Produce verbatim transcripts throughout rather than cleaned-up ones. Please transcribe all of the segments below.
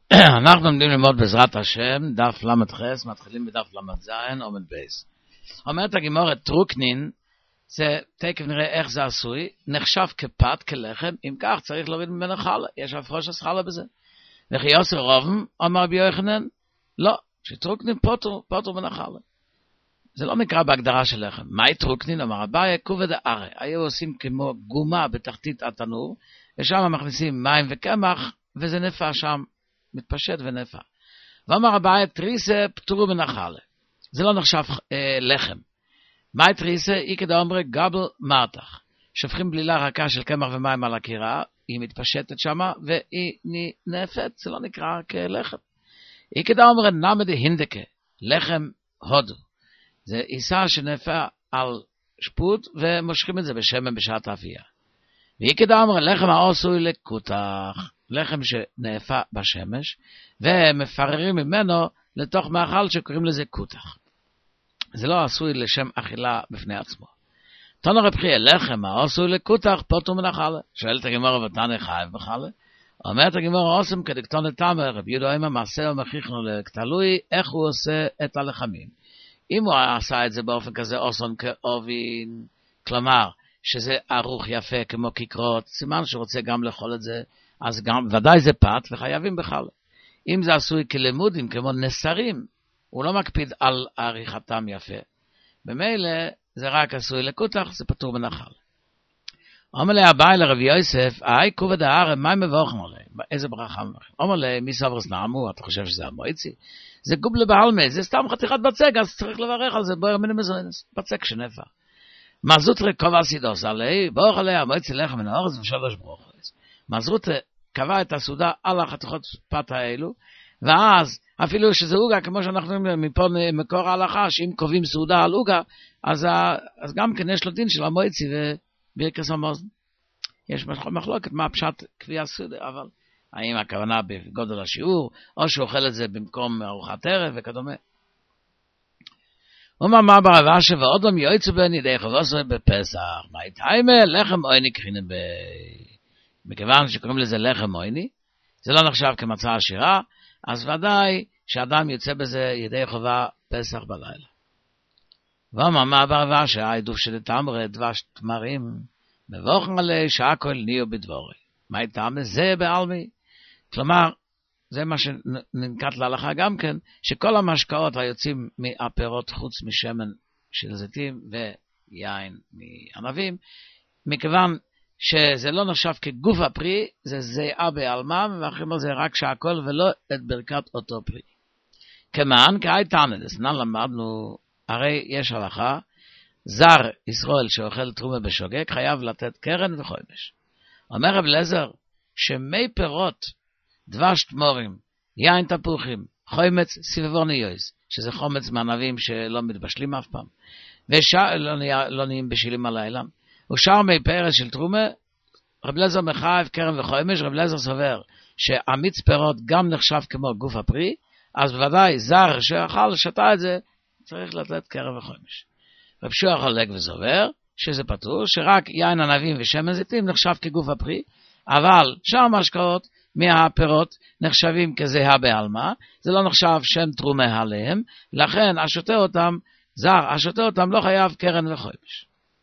אנחנו עומדים ללמוד בעזרת השם, דף למ"ח, מתחילים בדף ל"ז, עומד בייס. אומרת הגמרא, טרוקנין, זה תכף נראה איך זה עשוי, נחשב כפת, כלחם, אם כך צריך להוריד ממנו חלה, יש הפרוש חלה בזה. וכי יוסף רובם, אמר רבי יוחנן, לא, שטרוקנין פוטר, פוטר מן החלה. זה לא נקרא בהגדרה של לחם. מהי טרוקנין? אמר אביי, כובד הארי, היו עושים כמו גומה בתחתית התנור, ושם מכניסים מים וקמח, וזה נפע שם, מתפשט ונפע. ואמר אביי, תריסה פטורו מן החלה. זה לא נחשב אה, לחם. מהי תריסה? אי כדא אומרי גבל מרתח. שופכים בלילה רכה של קמח ומים על הקירה, היא מתפשטת שמה, והיא נאפת, זה לא נקרא כלחם. אי כדא אומרי נמד הינדקה, לחם הודו. זה עיסה שנאפה על שפוט, ומושכים את זה בשמן בשעת האפייה. ואי כדא אומרי לחם העשוי לקוטח, לחם שנאפה בשמש, ומפררים ממנו לתוך מאכל שקוראים לזה קוטח. זה לא עשוי לשם אכילה בפני עצמו. תנו רב חייא, לחם העשוי לקוטח פוטר מן החלה. שואלת הגמרא ותנא חייב בחלה? אומרת הגמרא עושים כדקתונא תמא, רב יהודה אמר מעשה ומכריחנו תלוי איך הוא עושה את הלחמים. אם הוא עשה את זה באופן כזה אוסון כאובין, כלומר שזה ערוך יפה כמו כיכרות, סימן שהוא רוצה גם לאכול את זה, אז גם ודאי זה פת וחייבים בחלה. אם זה עשוי כלימודים כמו נסרים, הוא לא מקפיד על עריכתם יפה. במילא זה רק עשוי לקוטח, זה פטור מן החלה. אומר לי אביי לרב יוסף, אי כובד הארי, מה מבורכם עליהם? איזה ברכה מבורכם? אומר לי, מי סברס נעמו, אתה חושב שזה המועצי? זה גובלה בעלמא, זה סתם חתיכת בצק, אז צריך לברך על זה, בואי רמיני מזוינס, בצק שנפע. מה זוטרי קובע סידוס עלי, ברוך עליה, המועצי לחם מן האורץ ושלוש ברוכות. מה זוטרי קבע את הסעודה על החתיכות פת האלו, ואז אפילו שזה אוגה, כמו שאנחנו אומרים מפה מקור ההלכה, שאם קובעים סעודה על אוגה, אז, אז גם כן יש לו דין של המועצי וברכס המאזן. יש מחלוקת מה פשט קביעה סעודה, אבל האם הכוונה בגודל השיעור, או שהוא אוכל את זה במקום ארוחת ערב וכדומה. אומר מה ברבה שבאודם יועצו בן ידי חבוסו בפסח, מה יתאימה? לחם אויני כחינם ב... מכיוון שקוראים לזה לחם אויני, זה לא נחשב כמצה עשירה, אז ודאי שאדם יוצא בזה ידי חובה פסח בלילה. ואומר מה ברבה שהעידוף של תמרה דבש תמרים, מבוכן עלי שהכל נהיו בדבורי. מה יתאימה? זה בעלמי. כלומר, זה מה שננקט להלכה גם כן, שכל המשקאות היוצאים מהפירות חוץ משמן של זיתים ויין מענבים, מכיוון שזה לא נחשב כגוף הפרי, זה זיעה בעלמם, ואחרים זה רק שהכל ולא את ברכת אותו פרי. כמען, כאי תענדס, נן למדנו, הרי יש הלכה, זר ישראל שאוכל תרומה בשוגג, חייב לתת קרן וחומש. אומר רב אליעזר, שמי פירות, דבש תמורים, יין תפוחים, חומץ סביבוניוס, שזה חומץ מענבים שלא מתבשלים אף פעם, ולא לא נהיים בשילים הלילה, ושאר מי פרס של תרומה, רב אליעזר מחייב קרן וחומש, רב אליעזר סובר שעמיץ פירות גם נחשב כמו גוף הפרי, אז בוודאי זר שאכל שתה את זה, צריך לתת קרן וחומש. רב שוח חולק וסובר שזה פטור, שרק יין ענבים ושמן זיתים נחשב כגוף הפרי, אבל שאר משקאות מהפירות נחשבים כזהה בעלמא, זה לא נחשב שם תרומה עליהם, לכן השותה אותם, זר, השותה אותם לא חייב קרן וחומש.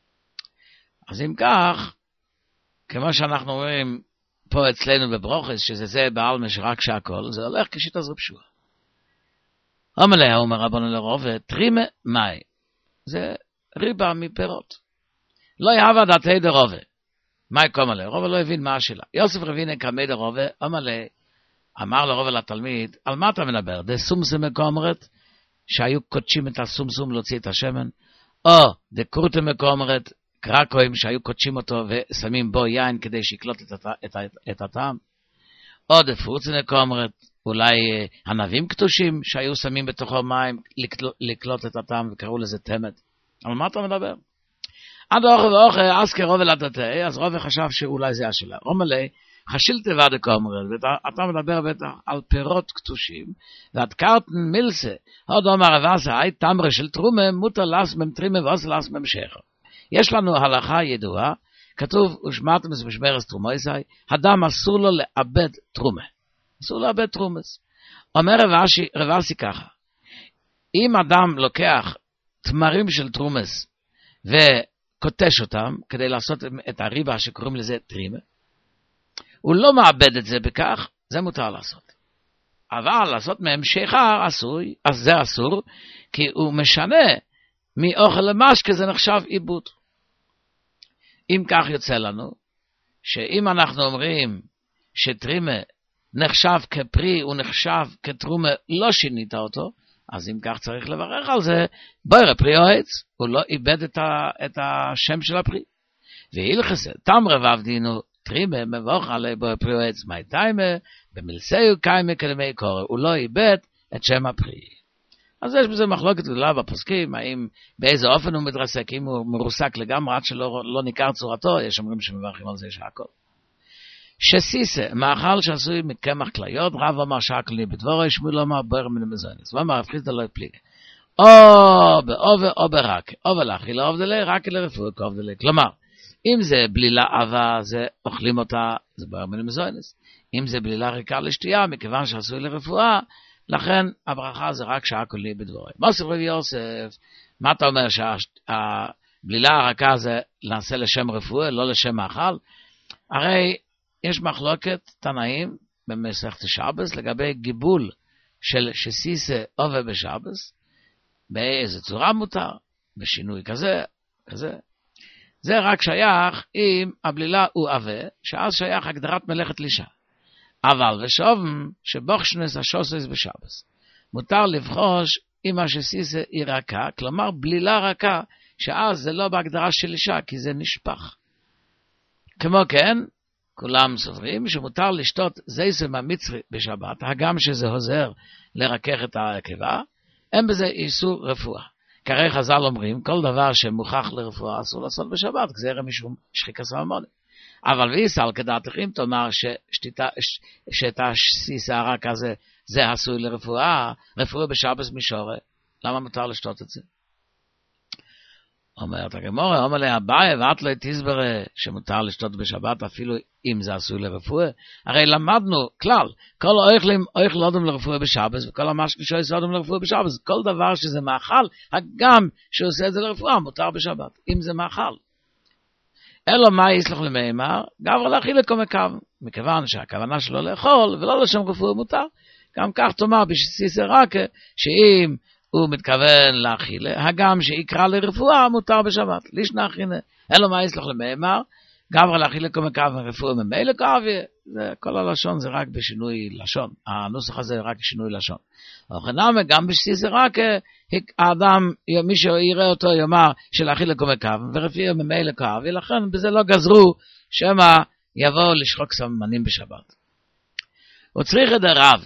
אז אם כך, כמו שאנחנו רואים פה אצלנו בברוכס, שזה זה בעלמא שרק שהכל, זה הולך כשיטת רב שוע. אומר לה, אומר רבנו לרובה, טרימה מאי, זה ריבה מפירות. לא יהווה דתי דרובה. מאי קומה לה, רובה לא הבין מה השאלה. יוסף רבינה קמי דרובה, אומר לה, אמר לרובה לתלמיד, על מה אתה מדבר? דה סומסום מקומרת, שהיו קודשים את הסומסום להוציא את השמן, או דה קורטה מקומרת, קרקוים שהיו קודשים אותו ושמים בו יין כדי שיקלוט את, הת... את, הת... את הטעם, או דה פורצנה קומרת, אולי ענבים קטושים שהיו שמים בתוכו מים לקל... לקלוט את הטעם וקראו לזה תמת. אבל מה אתה מדבר? עד אוכל ואוכל אסקר רובה לדתי, אז רובה חשב שאולי זה השאלה. אומר לי, חשילתי ועדה קומרת, ואתה מדבר בטח על פירות קטושים, ואת קרטן מילסה, עוד אומר רבסה, היי תמרה של תרומה, מותר לסמם טרימה ועושה לסמם שכר. יש לנו הלכה ידועה, כתוב, ושמעתם את משמרת תרומויסאי, הדם אסור לו לאבד תרומה. אסור לאבד תרומס. אומר רב אסי ככה, אם אדם לוקח תמרים של תרומס וקוטש אותם כדי לעשות את הריבה שקוראים לזה טרימה, הוא לא מאבד את זה בכך, זה מותר לעשות. אבל לעשות מהם שיכר אסור, אז זה אסור, כי הוא משנה מאוכל למשקה, זה נחשב עיבוד. אם כך יוצא לנו, שאם אנחנו אומרים שטרימה נחשב כפרי, הוא נחשב כתרומה, לא שינית אותו, אז אם כך צריך לברך על זה, בויר פרי או עץ, הוא לא איבד את, ה, את השם של הפרי. והילכס, תמרה ועבדינו, טרימה מבוך עלי בויר פרי או עץ, מי טיימה, במלסאו קיימה כלמי קורא, הוא לא איבד את שם הפרי. אז יש בזה מחלוקת גדולה בפוסקים, האם באיזה אופן הוא מתרסק, אם הוא מרוסק לגמרי, עד שלא לא ניכר צורתו, יש אומרים שמברכים על זה שהכל. שסיסה, מאכל שעשוי מקמח כליות, רב אמר שקלי בדבורי, שמואל אמר בר מן המזונס, ואמר רב חיסדא לא יפליגה. או באובה או ברק, או בלחי לא עובדלי, רק לרפואה כעובדלי. כלומר, אם זה בלילה עבה, זה אוכלים אותה, זה בר מן המזונס. אם זה בלילה ריקה לשתייה, מכיוון שעשוי לרפואה, לכן הברכה זה רק שקלי בדבורי. מוסף רבי יוסף, מה אתה אומר שהבלילה הרכה זה נעשה לשם רפואה, לא לשם מאכל? הרי יש מחלוקת תנאים במסכת שבס לגבי גיבול של שסיסה עובה בשבס, באיזה צורה מותר, בשינוי כזה, כזה. זה רק שייך אם הבלילה הוא עווה, שאז שייך הגדרת מלאכת לישה. אבל ושובם שבוכשנס השוסס בשבס. מותר לבחוש אם השסיסה היא רכה, כלומר בלילה רכה, שאז זה לא בהגדרה של אישה, כי זה נשפח. כמו כן, כולם סוברים שמותר לשתות זיסם המצרי בשבת, הגם שזה עוזר לרכך את הקיבה, אין בזה איסור רפואה. כרי חז"ל אומרים, כל דבר שמוכח לרפואה אסור לעשות בשבת, גזירה משום שחיקה סלמוני. אבל ויסל כדעתך אם תאמר שאת הסיסה הרכה הזה, זה עשוי לרפואה, רפואה בשבת מישורה, למה מותר לשתות את זה? אומרת הגמרא, אומר לה אביי ואת לא תסברה שמותר לשתות בשבת אפילו אם זה עשוי לרפואה. הרי למדנו כלל, כל האוכלים אוכל אדם לרפואה בשבת, וכל המשקה שעושה אדם לרפואה בשבת, כל דבר שזה מאכל, הגם שעושה את זה לרפואה מותר בשבת, אם זה מאכל. אלא מה יסלח למאמר, גבר להכיל את קומקו, מכיוון שהכוונה שלו לאכול ולא לשם רפואה מותר. גם כך תאמר בשסיסה רכה, שאם הוא מתכוון להכיל, הגם שיקרא לרפואה מותר בשבת. לישנא אחרינא, אלא מה יסלח למאמר, גבר להכיל את קומקו ורפואה ממילא כאווה, כל הלשון זה רק בשינוי לשון, הנוסח הזה רק שינוי לשון. וכנ"מה גם בשסיסה רכה, האדם, מי שיראה אותו יאמר שלהכיל את קומקו ורפואה ממילא כאווה, לכן בזה לא גזרו שמא יבואו לשחוק סממנים בשבת. וצריך את הרב,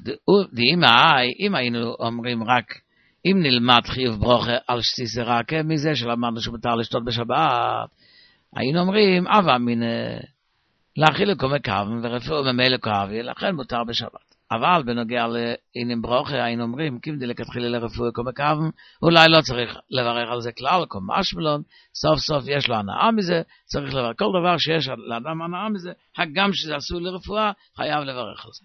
אם היינו אומרים רק אם נלמד חיוב ברוכה על שסיסה רכה, מזה שלמדנו שמותר לשתות בשבת, היינו אומרים, אבא מן להכיל קומקו ורפואה ממילא כאווה, לכן מותר בשבת. אבל בנוגע לעניינים ברוכה, היינו אומרים, כי אם לכתחילה לרפואה קומקו, אולי לא צריך לברך על זה כלל, קומשמלון, סוף סוף יש לו הנאה מזה, צריך לברך. כל דבר שיש לאדם הנאה מזה, הגם שזה עשוי לרפואה, חייב לברך על זה.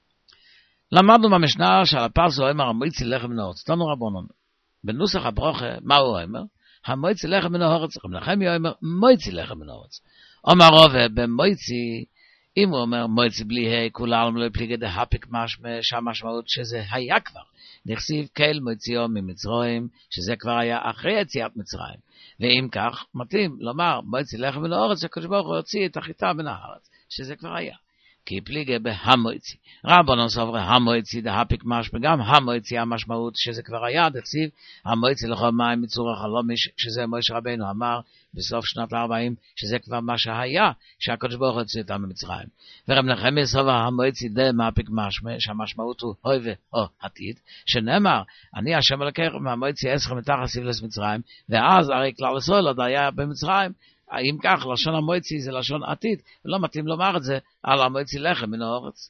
למדנו במשנה שעל הפרס הוא אומר, המויצי לחם מן הארץ. תנו רבונון, בנוסח הברוכה, מה הוא אומר? המויצי לחם מן הארץ, רב נחמיה אומר, מויצי לחם מן הארץ. אומר רבה, במויצי, אם הוא אומר מויצי בלי ה' כולם לא יפליגה דהפיק משמע, שהמשמעות שזה היה כבר. נכסיב כל מויציו ממצרים, שזה כבר היה אחרי יציאת מצרים. ואם כך, מתאים לומר, מויצי לחם מן הארץ, הקדוש ברוך הוא הוציא את החיטה מן הארץ, שזה כבר היה. כי פליגה בהמויצי. רבנן סובר המויצי דהפיק משמע, גם המויצי המשמעות שזה כבר היה, דכסיב, המויצי לכל מים מצור החלום, שזה מוישה רבנו אמר בסוף שנת ארבעים, שזה כבר מה שהיה, שהקדוש ברוך הוא הוציא אותם ממצרים. ורב נחמיה סובר המויצי דהפיק משמע, שהמשמעות הוא הווה או עתיד, שנאמר, אני השם אלוקיך מהמויצי עשרה מתחת סבלס מצרים, ואז הרי כלל ישראל עוד היה במצרים, אם כך, לשון המויצי זה לשון עתיד, ולא מתאים לומר את זה על המויצי לחם מן הארץ.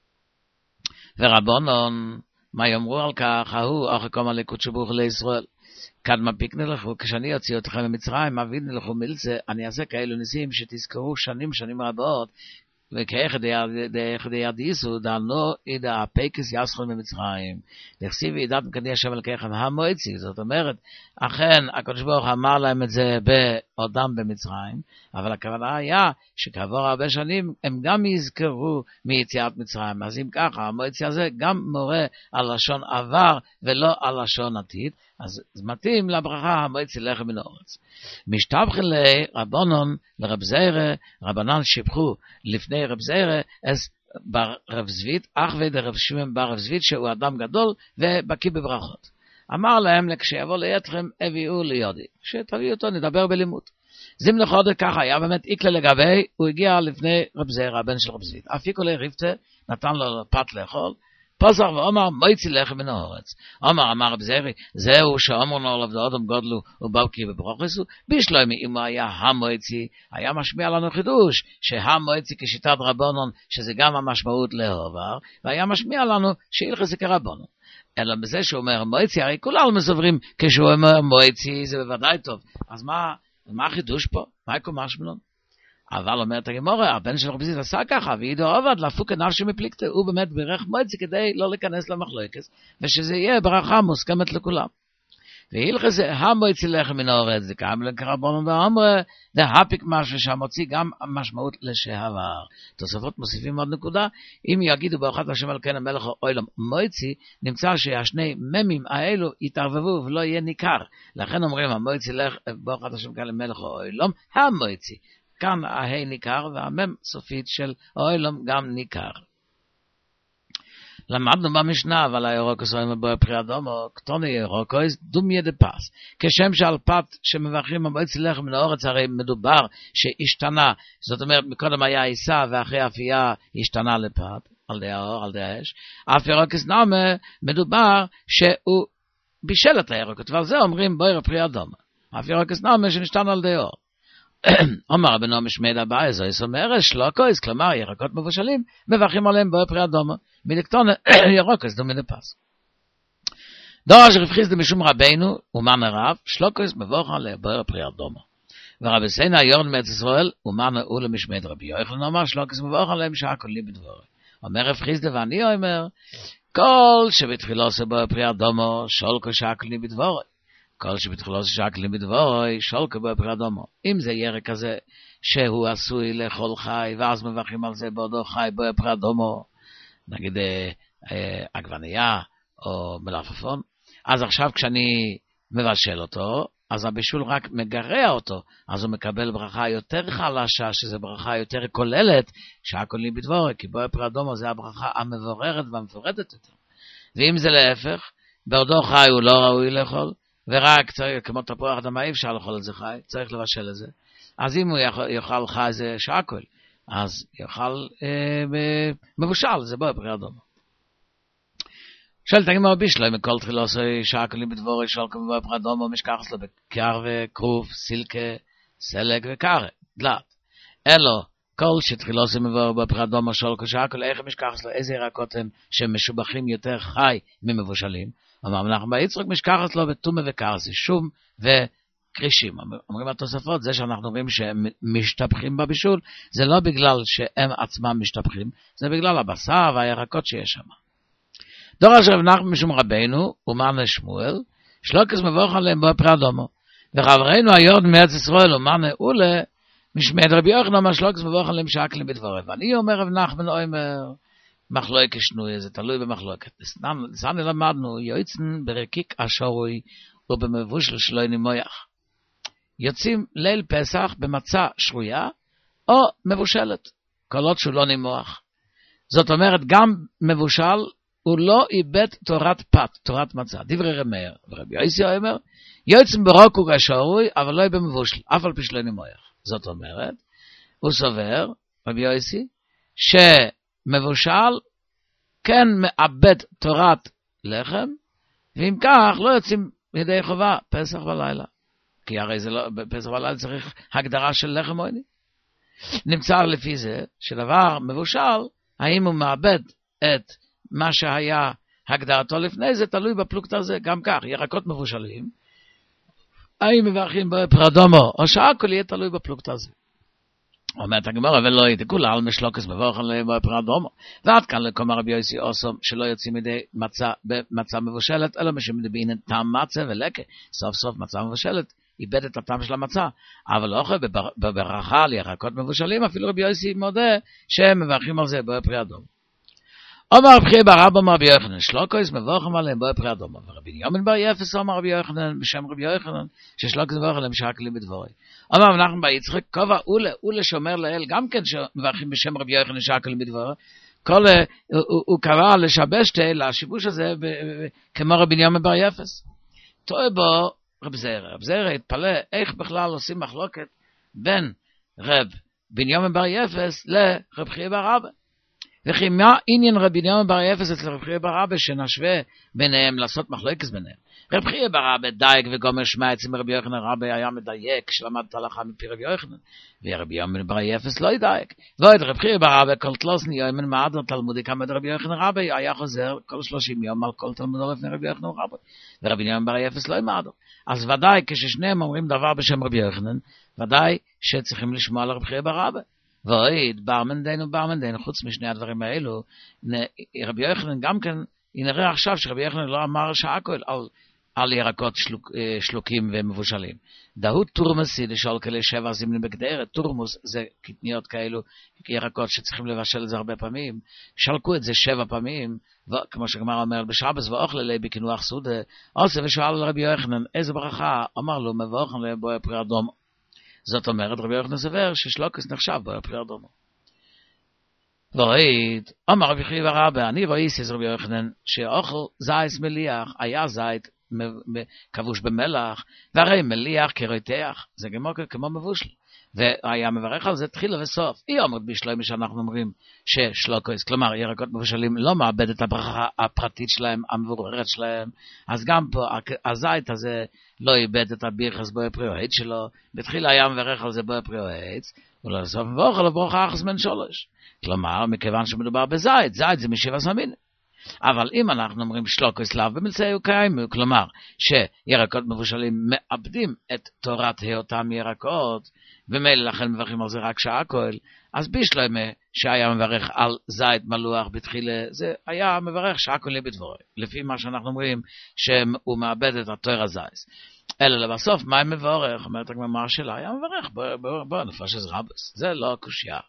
ורבונון, מה יאמרו על כך? ההוא, אחרי קום הליקוד שבוך לישראל, קדמה פיקני לכו, כשאני אוציא אתכם ממצרים, אבידני לכו מילצה, אני אעשה כאלו ניסים שתזכרו שנים שנים רבות, וכאיך די ידיסו, דענו אידה הפקס יסחון במצרים. לכסיב ידעת מקדי השם אלוקיכם המועצי. זאת אומרת, אכן הקדוש ברוך אמר להם את זה בעודם במצרים, אבל הכוונה היה שכעבור הרבה שנים הם גם יזכרו מיציאת מצרים. אז אם ככה, המועצי הזה גם מורה על לשון עבר ולא על לשון עתיד, אז זה מתאים לברכה המועצי לחם מן הארץ. משתבחן לרבנון, לרב זיירה, רבנן שיבחו לפני רב זיירה, אז ברב זווית, אח ודרב שמעון ברב זווית, שהוא אדם גדול ובקיא בברכות. אמר להם, כשיבוא לידכם, הביאו לידי, שתביאו אותו, נדבר בלימוד. זים לחודש ככה, היה באמת איקלה לגבי, הוא הגיע לפני רב זיירה, הבן של רב זווית. אפיקו לריבטה, נתן לו פת לאכול, פסח ואומר, מויצי לחם מן הארץ. אומר, אמר רב זיירי, זהו שאומרנו עליו דאדם גודלו ובקיא בברוכסו, בשלומי אם הוא היה המויצי, היה משמיע לנו חידוש, שהמויצי כשיטת רבונון, שזה גם המשמעות להעבר, והיה משמיע לנו שהלכס כרבונון. אלא בזה שהוא אומר מויצי, הרי כולם מסוברים, כשהוא אומר מויצי, זה בוודאי טוב. אז מה, מה החידוש פה? מה יקום משמלון? אבל אומרת הגמורה, הבן של רבי זווית עשה ככה, וידו עובד להפוק נפשי מפליקתו, הוא באמת בירך מועצי כדי לא להיכנס למחלוקת, ושזה יהיה ברכה מוסכמת לכולם. והילכה זה, המועצי לחם מן הארץ, זה קיים לקרבונון ואמרה, זה הפיק משהו שהמוציא גם משמעות לשעבר. תוספות מוסיפים עוד נקודה, אם יגידו באחת השם על כן המלך האוילם מועצי, נמצא שהשני ממים האלו יתערבבו ולא יהיה ניכר. לכן אומרים, המועצי באחת השם כן המלך האוילם, המועצי. כאן ההי ניכר, והמם סופית של האוילום גם ניכר. למדנו במשנה, אבל הירוקוס אומרים בו פרי אדומו, קטוני ירוקוס, דומיה דפס. כשם שעל פת שמברכים המועצי לחם מן הארץ, הרי מדובר שהשתנה, זאת אומרת, מקודם היה עיסה, ואחרי אפייה השתנה לפת, על די האור, על די האש. אף ירוקוס נאמה, מדובר שהוא בישל את הירוקות, ועל זה אומרים בו פרי אדומו. אף ירוקוס נאמה שנשתנה על די האור. אומר רבנו משמיד הבא, זו יסומר שלוקויס, כלומר ירקות מבושלים, מברכים עליהם בו פרי אדומו. מלקטון ירוקוס דומי דפס. דורש רב חיסדא משום רבנו, ומן הרב, שלוקוס מבורך עליהם בו פרי אדומו. ורבי סיינה יורד מארץ ישראל, ומן הוא למשמיד רבי יוחנן, אמר שלוקוס מבורך עליהם שהכל לי בדבורי. אומר רב חיסדא ואני אומר, כל שבתחילו עושה בו פרי אדומו, שולקו שהכל לי בדבורי. כל שבתחילו שקלים בדבורוי, שולקו בו פרי אדומו. אם זה ירק כזה שהוא עשוי לאכול חי, ואז מברכים על זה בעודו חי בו פרי אדומו, נגיד עגבנייה או מלפפון, אז עכשיו כשאני מבשל אותו, אז הבישול רק מגרע אותו, אז הוא מקבל ברכה יותר חלשה, שזה ברכה יותר כוללת, שהכל לי בדבורוי, כי בו פרי אדומו זה הברכה המבוררת והמפורטת יותר. ואם זה להפך, בעודו חי הוא לא ראוי לאכול, ורק צריך, כמו תפוח אדמה, אי אפשר לאכול את זה חי, צריך לבשל את זה. אז אם הוא יאכל, יאכל חי זה שקול, אז יאכל אה, מבושל, זה בו פרי אדומו. שואלת הגמרא בישלוי, מכל תחילו עושה שקולים בדבורי, שולקו בו פרי אדומו, משכחס לו בקר וכרוף, סילקה, סלק וקר, דלת. אלו, כל שתחילו עושה מבוא בו פרי אדומו, שולקו שקול, איך משכחס לו, איזה ירקות הם שמשובחים יותר חי ממבושלים? אמר מנחם בר יצחק משכחת לו בתומה וקרסי, שום וקרישים. אומרים התוספות, זה שאנחנו רואים שהם משתפכים בבישול, זה לא בגלל שהם עצמם משתפכים, זה בגלל הבשר והירקות שיש שם. דורש רב נחמן משום רבנו, ומר לשמואל, שלוקס מבורך עליהם בו פרי אדומו. וחברינו היורד מארץ ישראל, ומר נעולה, משמיד רבי יוחנן, אמר שלוקס מבורך עליהם שקלים בדבורי. ואני אומר רב נחמן, אומר, מחלוקת שנוי, זה תלוי במחלוקת. לסעני למדנו, יועצן ברקיק השורוי ובמבושל שלוי נמויח. יוצאים ליל פסח במצה שרויה או מבושלת, כל עוד שהוא לא נמוח. זאת אומרת, גם מבושל הוא לא איבד תורת פת, תורת מצה. דברי רמר, ורבי יוסי אומר, יועצן ברוקוק השורוי, אבל לא יהיה במבושל, אף על פי שלוי נמויח. זאת אומרת, הוא סובר, רבי יוסי, ש... מבושל כן מאבד תורת לחם, ואם כך לא יוצאים ידי חובה פסח ולילה. כי הרי זה לא, בפסח ולילה צריך הגדרה של לחם מויני. נמצא לפי זה שדבר מבושל, האם הוא מאבד את מה שהיה הגדרתו לפני זה, תלוי בפלוגתא הזה. גם כך, ירקות מבושלים, האם מברכים בפרי אדומו, או שהכל יהיה תלוי בפלוגתא הזה. אומרת הגמרא, ולא ידקו לה על משלוקס מבורכן לבוא פרי אדומו. ועד כאן לקום רבי יוסי אוסום, שלא יוצאים מדי מצה במצה מבושלת, אלא משמדבין טעם מצה ולקה. סוף סוף מצה מבושלת, איבד את הטעם של המצה. אבל לא יכול בברכה על ירקות מבושלים, אפילו רבי יוסי מודה שהם מברכים על זה בוא פרי אדומו. אומר רבי חייא בר אבא רבי יוחנן, שלוקוס מבורכם עליהם בוא פרי אדומו. ורבי יומן בר יפס אומר רבי יוחנן, בשם רבי יוחנן, ששלוקוס מבורכם עליהם שקלים בדבורי. אומר מנחם בר יצחק, כובע אולה, אולה שומר לאל, גם כן שמברכים בשם רבי יוחנן שקלים בדברי, כל, הוא קרא לשבש לשיבוש הזה, כמו רבי יומן בר יפס. טועה בו רב זרע, רב זרע התפלא, איך בכלל עושים מחלוקת בין רב בנימין בר יפס לרב חייא בר אבא. וכי מה עניין רב בנימין בר יפס אצל רב חייא בר אבא שנשווה ביניהם לעשות מחלוקת ביניהם? רב חייא בר אבא דייק וגומר שמע אצל רבי יוחנן רבי היה מדייק שלמד את ההלכה מפי רבי יוחנן, ורבי יוחנן בר יפס לא ידייק. ועוד רב חייא בר אבא כל תלוסני יומן מעדר תלמודי כמד רבי יוחנן רבי היה חוזר כל שלושים יום על כל תלמודו לפני רבי יוחנן רבי, ורבי יוחנן בר יפס לא מעדר. אז ודאי כששניהם אומרים דבר בשם רבי יוחנן, ודאי שצריכים לשמוע על רבי חייא בר אבא. ועוד ברמנדין וברמנדין, חוץ משני הדברים האלו, רבי יוחנן גם כן, נראה עכשיו שרבי יוחנן לא אמר שהכל על, על ירקות שלוק, שלוקים ומבושלים. דהו תורמסי לשאול כאלה שבע זמנים בגדרת, תורמוס זה קטניות כאלו, ירקות שצריכים לבשל את זה הרבה פעמים, שלקו את זה שבע פעמים, כמו שגמר אומר בשבס ואוכל לי בקינוח סודה, עושה ושאל לרבי יוחנן איזה ברכה, אמר לו מבורכן לבוא פרי אדומו. זאת אומרת רבי יוחנן סבר ששלוקס נחשב בו פרי אדומו. ועוד, אמר רבי חייא בר אבא, אני ואיסיס רבי יוחנן, שאוכל זית מליח, היה זית כבוש במלח, והרי מליח כרויתח, זה כמו, כמו מבושל. והיה מברך על זה תחילה וסוף. היא אומרת בשלוימי שאנחנו אומרים ששלוקוס, כלומר ירקות מבושלים לא מאבד את הברכה הפרטית שלהם, המבוררת שלהם, אז גם פה הזית הזה לא איבד את הבירכס בו פרי אוהץ שלו, בתחילה היה מברך על זה בו פרי אוהץ, ולסוף מברך על ברכה אחס מן שולש. כלומר, מכיוון שמדובר בזית, זית זה משבע סמין. אבל אם אנחנו אומרים שלוקוס לאו במלצאי קיימו, כלומר שירקות מבושלים מאבדים את תורת היותם ירקות, ומילא לכן מברכים על זה רק שהכל, אז בשלוימי שהיה מברך על זית מלוח בתחילה, זה היה מברך שהכל יהיה בדבורי, לפי מה שאנחנו אומרים שהוא מאבד את התור הזייס. אלא לבסוף, מה הם מברך? אומרת הגמרא שלה, היה מברך, בוא, בוא, בוא, נפש את רבס, זה לא קושיה.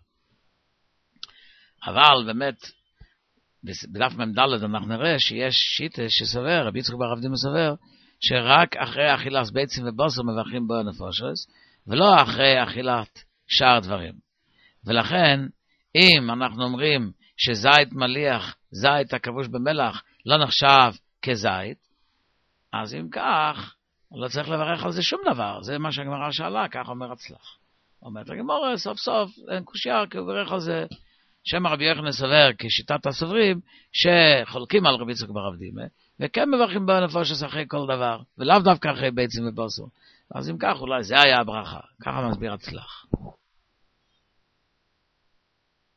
אבל באמת, בדף ממדלת אנחנו נראה שיש שיטה שסובר, רבי יצחק בר אבדימי סובר, שרק אחרי אכילת ביצים ובוסר מברכים בו נפושס, ולא אחרי אכילת שאר דברים. ולכן, אם אנחנו אומרים שזית מליח, זית הכבוש במלח, לא נחשב כזית, אז אם כך, לא צריך לברך על זה שום דבר. זה מה שהגמרא שאלה, כך אומר הצלח. אומרת הגמרא, סוף סוף, אין קושייה, כי הוא ברך על זה, שם רבי יוחנן סובר כשיטת הסוברים, שחולקים על רבי יצחק בר אבדימי, וכן מברכים בו נפושס אחרי כל דבר, ולאו דווקא אחרי ביצים ובוסר. אז אם כך, אולי זה היה הברכה. ככה מסביר הצלח.